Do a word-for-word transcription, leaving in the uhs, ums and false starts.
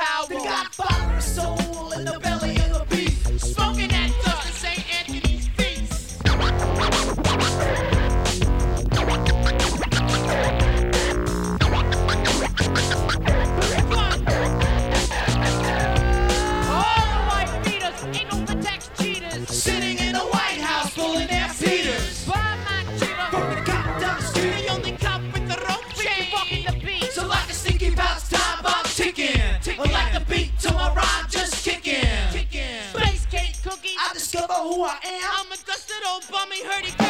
power. The Godfather of soul in the belly of the beast. Smoking that dust in Saint Anthony's feast. All the white beaters, ain't no protects cheaters. Sitting in the White House pulling their feeders. But my cheater, From the cop down the street. the only cop with the rope chain, walking the beat. So like a stinky bounce, time bomb ticking. Or like the beat to my rhyme just kicking. Space cake cookie, I discover who I am. I'm a dusted old bummy, heard he